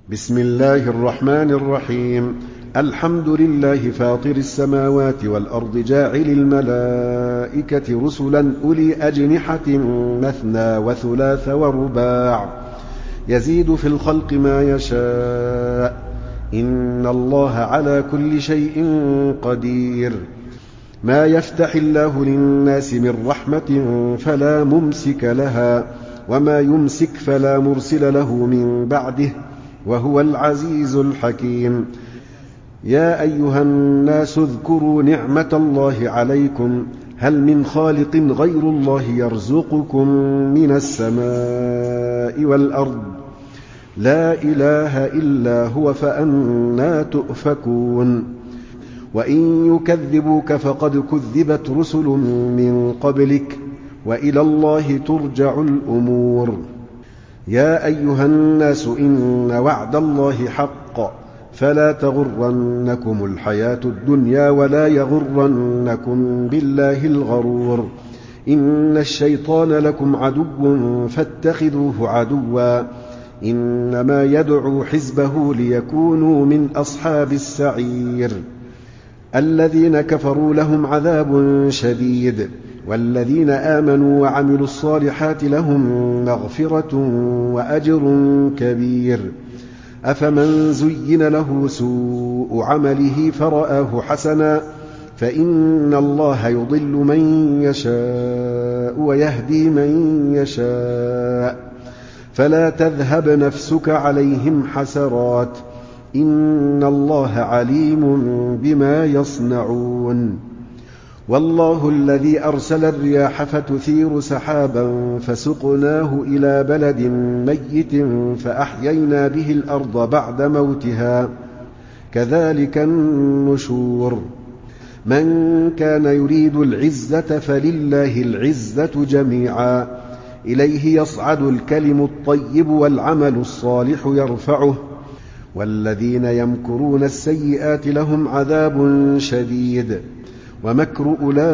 بسم الله الرحمن الرحيم. الحمد لله فاطر السماوات والأرض جاعل الملائكة رسلا أولي أجنحة مثنى وثلاث ورباع يزيد في الخلق ما يشاء إن الله على كل شيء قدير. ما يفتح الله للناس من رحمة فلا ممسك لها وما يمسك فلا مرسل له من بعده وهو العزيز الحكيم. يا أيها الناس اذكروا نعمة الله عليكم هل من خالق غير الله يرزقكم من السماء والأرض لا إله إلا هو فأنى تؤفكون. وإن يكذبوك فقد كذبت رسل من قبلك وإلى الله ترجع الأمور. يا أيها الناس إن وعد الله حق فلا تغرنكم الحياة الدنيا ولا يغرنكم بالله الغرور. إن الشيطان لكم عدو فاتخذوه عدوا إنما يدعو حزبه ليكونوا من أصحاب السعير. الذين كفروا لهم عذاب شديد والذين آمنوا وعملوا الصالحات لهم مغفرة وأجر كبير. أفمن زين له سوء عمله فرآه حسنا فإن الله يضل من يشاء ويهدي من يشاء فلا تذهب نفسك عليهم حسرات إن الله عليم بما يصنعون. والله الذي أرسل الرياح فتثير سحابا فسقناه إلى بلد ميت فأحيينا به الأرض بعد موتها كذلك النشور. من كان يريد العزة فلله العزة جميعا إليه يصعد الكلم الطيب والعمل الصالح يرفعه والذين يمكرون السيئات لهم عذاب شديد ومكر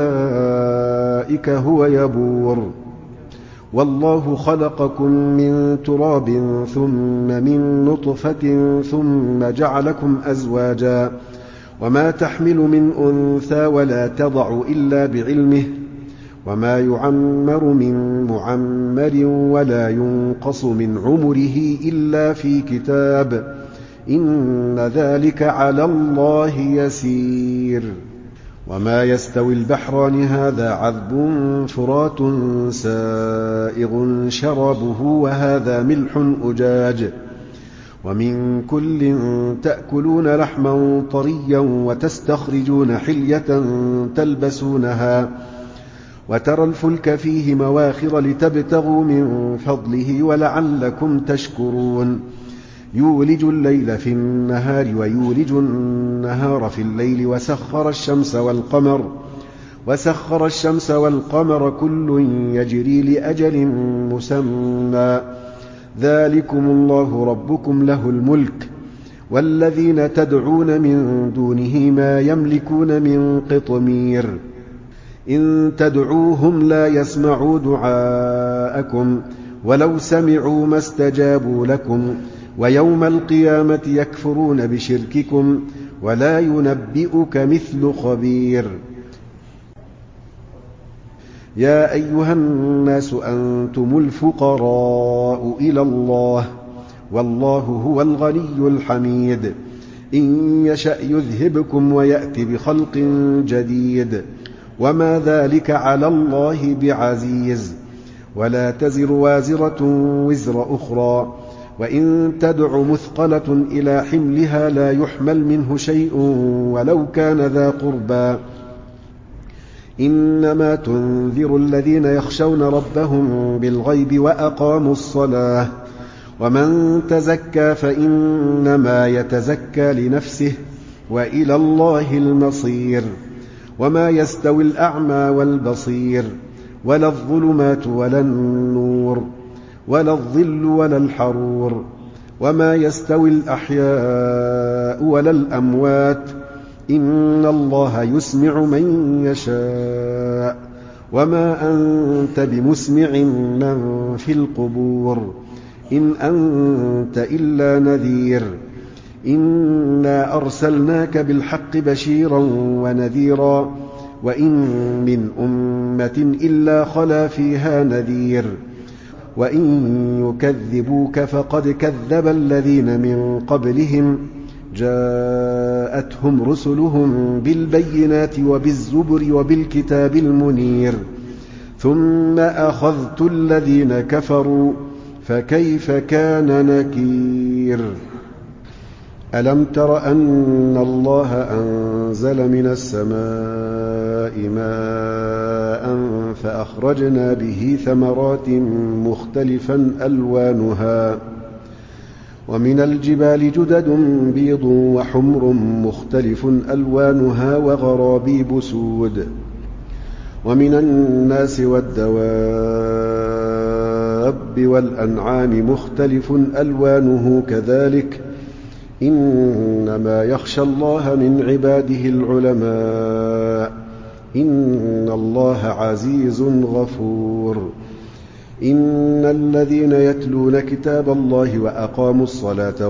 أولئك هو يبور. والله خلقكم من تراب ثم من نطفة ثم جعلكم أزواجا وما تحمل من أنثى ولا تضع إلا بعلمه وما يعمر من معمر ولا ينقص من عمره إلا في كتاب إن ذلك على الله يسير. وما يستوي البحران هذا عذب فرات سائغ شرابه وهذا ملح أجاج ومن كل تأكلون لحما طريا وتستخرجون حلية تلبسونها وترى الفلك فيه مواخر لتبتغوا من فضله ولعلكم تشكرون. يولج الليل في النهار ويولج النهار في الليل وسخر الشمس والقمر كل يجري لأجل مسمى ذلكم الله ربكم له الملك والذين تدعون من دونه ما يملكون من قطمير. إن تدعوهم لا يسمعوا دعاءكم ولو سمعوا ما استجابوا لكم ويوم القيامة يكفرون بشرككم ولا ينبئك مثل خبير. يا أيها الناس أنتم الفقراء إلى الله والله هو الغني الحميد. إن يشأ يذهبكم ويأت بخلق جديد وما ذلك على الله بعزيز. ولا تزر وازرة وزر أخرى وإن تدع مثقلة إلى حملها لا يحمل منه شيء ولو كان ذا قربى. إنما تنذر الذين يخشون ربهم بالغيب وأقاموا الصلاة ومن تزكى فإنما يتزكى لنفسه وإلى الله المصير. وما يستوي الأعمى والبصير ولا الظلمات ولا النور ولا الظل ولا الحرور وما يستوي الأحياء ولا الأموات إن الله يسمع من وما أنت بمسمع من في القبور إن أنت إلا نذير إنا أرسلناك بالحق بشيرا ونذيرا وإن من أمة إلا خلا فيها نذير وإن يكذبوك فقد كذب الذين من قبلهم جاءتهم رسلهم بالبينات وبالزبر وبالكتاب المنير ثم أخذت الذين كفروا فكيف كان نكير ألم تر أن الله أنزل من السماء ماء فأخرجنا به ثمرات مختلفا ألوانها ومن الجبال جدد بيض وحمر مختلف ألوانها وغرابيب سود ومن الناس والدواب والأنعام مختلف ألوانه كذلك إنما يخشى الله من عباده العلماء إن الله عزيز غفور إن الذين يتلون كتاب الله وأقاموا الصلاة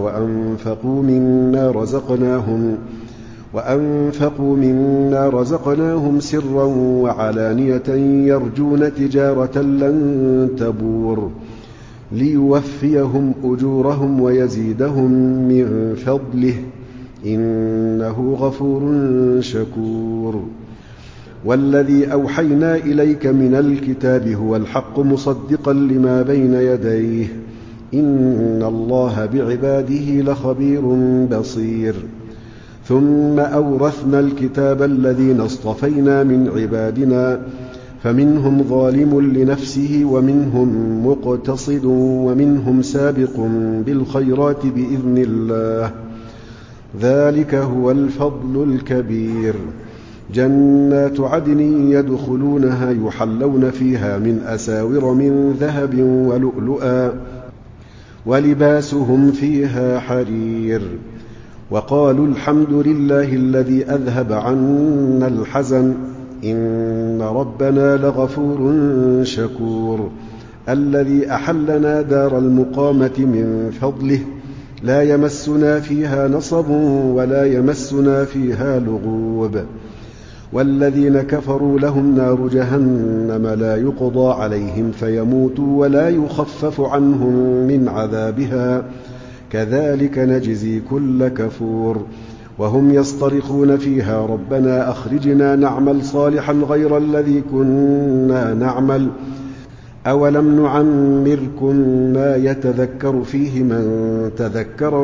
وأنفقوا مما رزقناهم سرا وعلانية يرجون تجارة لن تبور ليوفيهم أجورهم ويزيدهم من فضله إنه غفور شكور والذي أوحينا إليك من الكتاب هو الحق مصدقا لما بين يديه إن الله بعباده لخبير بصير ثم أورثنا الكتاب الذين اصطفينا من عبادنا فمنهم ظالم لنفسه ومنهم مقتصد ومنهم سابق بالخيرات بإذن الله ذلك هو الفضل الكبير جنات عدن يدخلونها يحلون فيها من أساور من ذهب ولؤلؤا ولباسهم فيها حرير وقالوا الحمد لله الذي أذهب عنا الحزن إن ربنا لغفور شكور الذي أحلنا دار المقامة من فضله لا يمسنا فيها نصب ولا يمسنا فيها لغوب والذين كفروا لهم نار جهنم لا يقضى عليهم فيموتوا ولا يخفف عنهم من عذابها كذلك نجزي كل كفور وهم يصطرخون فيها ربنا أخرجنا نعمل صالحا غير الذي كنا نعمل أولم نعمركم ما يتذكر فيه من تذكر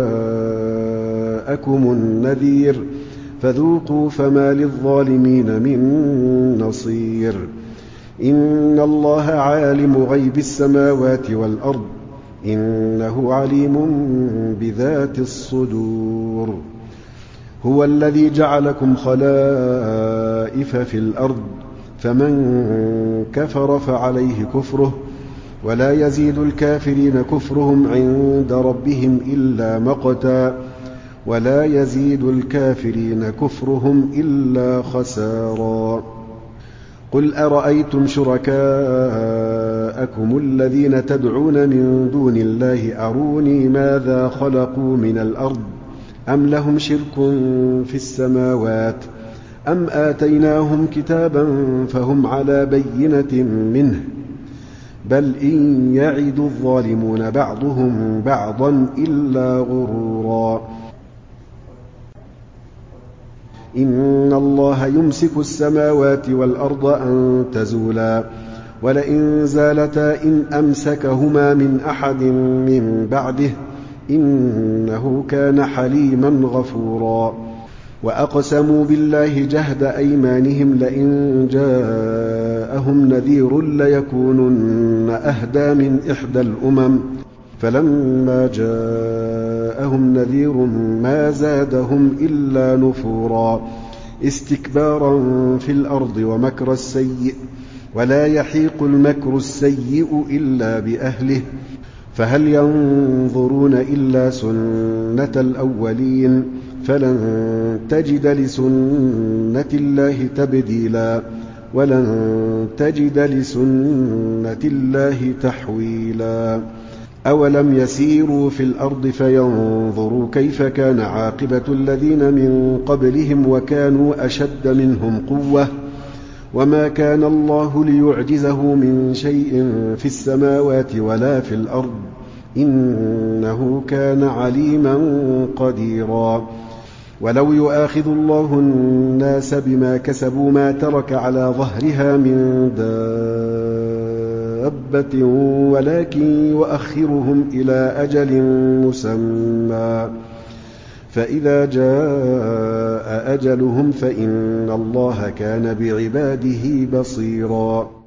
وجاءكم النذير فذوقوا فما للظالمين من نصير إن الله عالم غيب السماوات والأرض إنه عليم بذات الصدور هو الذي جعلكم خلائف في الأرض فمن كفر فعليه كفره ولا يزيد الكافرين كفرهم عند ربهم إلا مقتا ولا يزيد الكافرين كفرهم إلا خسارا قل أرأيتم شركاءكم الذين تدعون من دون الله أروني ماذا خلقوا من الأرض أم لهم شرك في السماوات أم آتيناهم كتابا فهم على بينة منه بل إن يعد الظالمون بعضهم بعضا إلا غرورا إن الله يمسك السماوات والأرض أن تزولا ولئن زالتا إن أمسكهما من أحد من بعده إنه كان حليما غفورا وأقسموا بالله جهد أيمانهم لئن جاءهم نذير ليكونن أهدى من إحدى الأمم فلما جاءهم نذير ما زادهم إلا نفورا استكبارا في الأرض ومكر السيء ولا يحيق المكر السيء إلا بأهله فهل ينظرون إلا سنة الأولين فلن تجد لسنة الله تبديلا ولن تجد لسنة الله تحويلا أولم يسيروا في الأرض فينظروا كيف كان عاقبة الذين من قبلهم وكانوا أشد منهم قوة وما كان الله ليعجزه من شيء في السماوات ولا في الأرض إنه كان عليما قديرا ولو يؤاخذ الله الناس بما كسبوا ما ترك على ظهرها من دابة ولكن يؤخرهم إلى أجل مسمى فإذا جاء أجلهم فإن الله كان بعباده بصيرا